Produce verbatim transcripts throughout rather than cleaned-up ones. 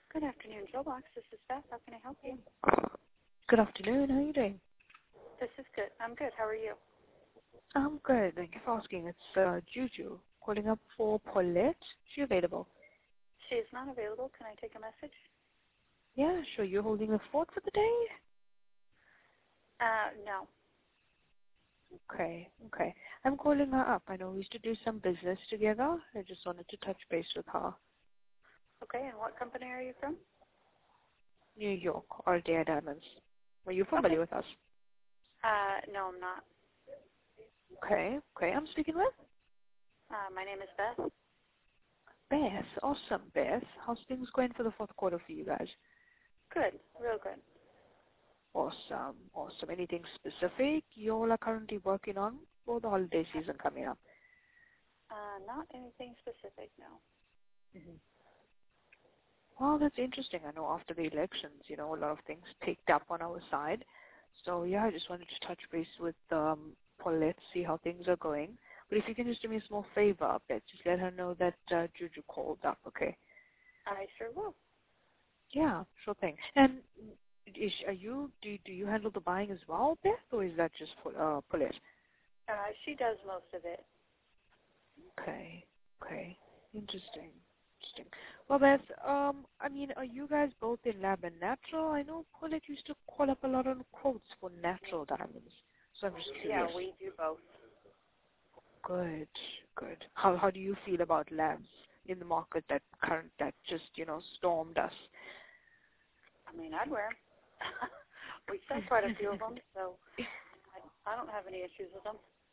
Good afternoon, Jobox. This is Beth. How can I help you? Good afternoon. How are you doing? This is good. I'm good. How are you? I'm good. Thank you for asking. It's uh, Juju calling up for Paulette. Is she available? She is not available. Can I take a message? Yeah, sure. You're holding the fort for the day? Uh, no. Okay, okay. I'm calling her up. I know we used to do some business together. I just wanted to touch base with her. Okay, and what company are you from? New York, or Dare Diamonds. Are you Okay. familiar with us? Uh, no, I'm not. Okay, okay. I'm speaking with Uh, my name is Beth. Beth. Awesome, Beth. How's things going for the fourth quarter for you guys? Good. Real good. Awesome, awesome. Anything specific you all are currently working on for the holiday season coming up? Uh, not anything specific, no. Mm-hmm. Well, that's interesting. I know after the elections, you know, a lot of things picked up on our side. So, yeah, I just wanted to touch base with um, Paulette, see how things are going. But if you can just do me a small favor, Beth, just let her know that uh, Juju called up, okay? I sure will. Yeah, sure thing. And is, are you, do, do you handle the buying as well, Beth, or is that just for, uh, Paulette? Uh, she does most of it. Okay, okay. Interesting. Interesting. Well, Beth, um, I mean, are you guys both in lab and natural? I know Paulette used to call up a lot on quotes for natural diamonds. So I'm just Yeah, curious. we do both. Good, good. How how do you feel about labs in the market that current that just, you know, stormed us? I mean, I'd wear 'em. We sell quite a few of them, so I, I don't have any issues with them.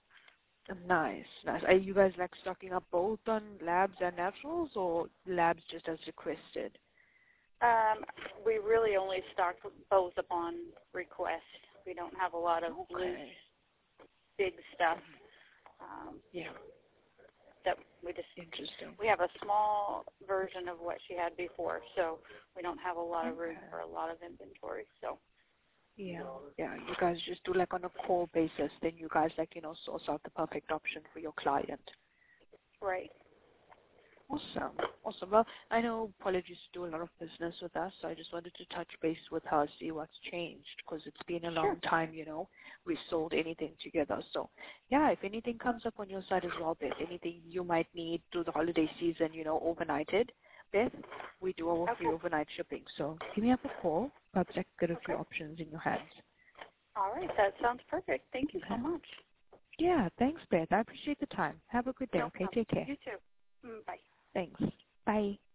Nice, nice. Are you guys like stocking up both on labs and naturals, or labs just as requested? Um, we really only stock both upon request. We don't have a lot of Okay. loose, big stuff. Um, Yeah. that we just Interesting. we have a small version of what she had before, so we don't have a lot of room Okay. for a lot of inventory. So Yeah, yeah. You guys just do like on a call basis. Then you guys like, you know, source out the perfect option for your client. right. Awesome, awesome. Well, I know Paulette used to do a lot of business with us, so I just wanted to touch base with her, see what's changed, because it's been a long Sure. time, you know, we sold anything together. So, yeah, if anything comes up on your side as well, Beth, anything you might need through the holiday season, you know, overnighted, Beth, we do our free Okay. overnight shipping. So give me up a call. Perhaps I can get a few Okay. options in your hands. All right. That sounds perfect. Thank you so Okay. much. Yeah, thanks, Beth. I appreciate the time. Have a good day, No okay? problem. Take care. You too. Mm, bye. Thanks. Bye.